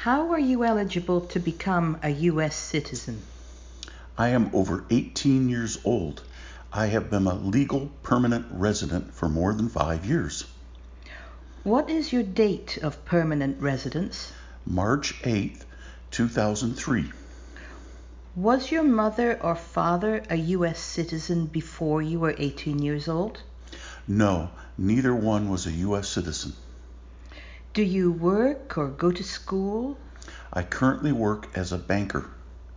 How are you eligible to become a U.S. citizen? I am over 18 years old. I have been a legal permanent resident for more than 5 years. What is your date of permanent residence? March 8th, 2003. Was your mother or father a U.S. citizen before you were 18 years old? No, neither one was a U.S. citizen. Do you work or go to school? I currently work as a banker.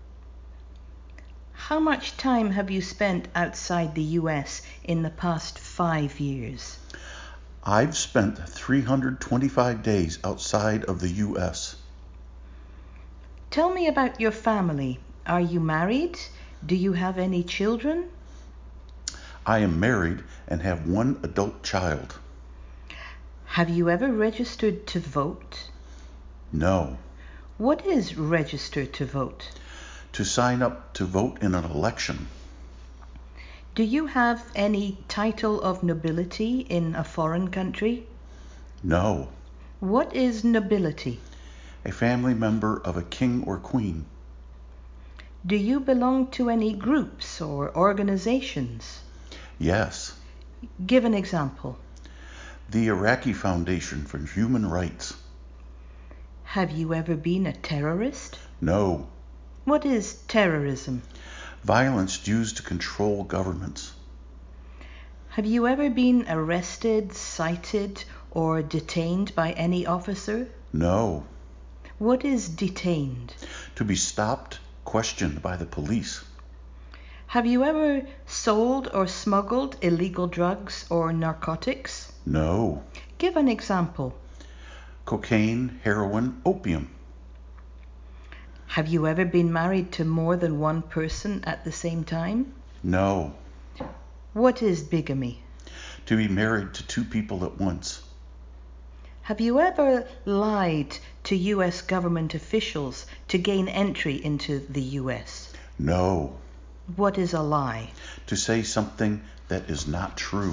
How much time have you spent outside the U.S. in the past 5 years? I've spent 325 days outside of the U.S. Tell me about your family. Are you married? Do you have any children? I am married and have one adult child. Have you ever registered to vote? No. What is register to vote? To sign up to vote in an election. Do you have any title of nobility in a foreign country? No. What is nobility? A family member of a king or queen. Do you belong to any groups or organizations? Yes. Give an example. The Iraqi Foundation for Human Rights. Have you ever been a terrorist? No. What is terrorism? Violence used to control governments. Have you ever been arrested, cited, or detained by any officer? No. What is detained? To be stopped, questioned by the police. Have you ever sold or smuggled illegal drugs or narcotics? No. Give an example. Cocaine, heroin, opium. Have you ever been married to more than one person at the same time? No. What is bigamy? To be married to two people at once. Have you ever lied to U.S. government officials to gain entry into the U.S.? No. What is a lie? To say something that is not true.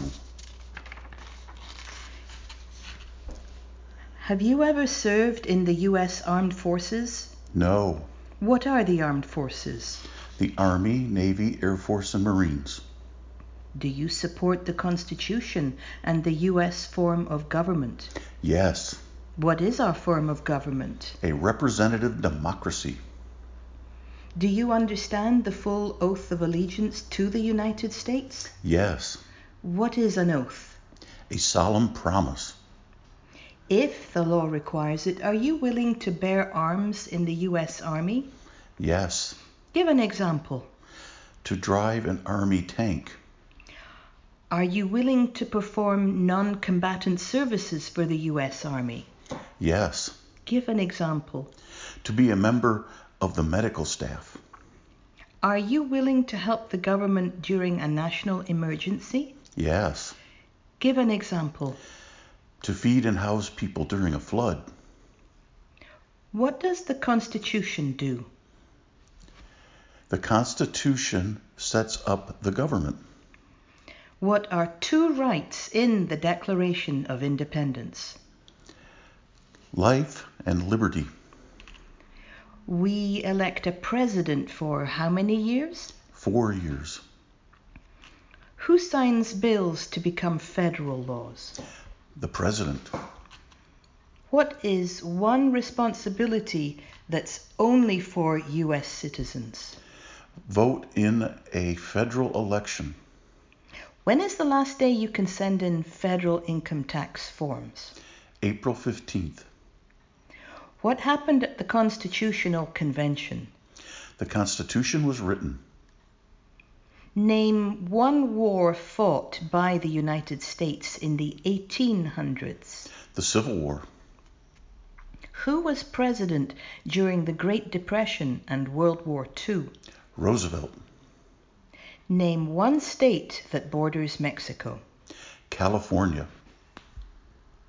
Have you ever served in the U.S. Armed Forces? No. What are the armed forces? The Army, Navy, Air Force, and Marines. Do you support the Constitution and the U.S. form of government? Yes. What is our form of government? A representative democracy. Do you understand the full oath of allegiance to the United States? Yes. What is an oath? A solemn promise. If the law requires it, are you willing to bear arms in the U.S. Army? Yes. Give an example. To drive an army tank. Are you willing to perform non-combatant services for the U.S. Army? Yes. Give an example. To be a member of the medical staff. Are you willing to help the government during a national emergency? Yes. Give an example. To feed and house people during a flood. What does the Constitution do? The Constitution sets up the government. What are two rights in the Declaration of Independence? Life and liberty. We elect a president for how many years? 4 years. Who signs bills to become federal laws? The president. What is one responsibility that's only for U.S. citizens? Vote in a federal election. When is the last day you can send in federal income tax forms? April 15th. What happened at the Constitutional Convention? The Constitution was written. Name one war fought by the United States in the 1800s. The Civil War. Who was president during the Great Depression and World War II? Roosevelt. Name one state that borders Mexico. California.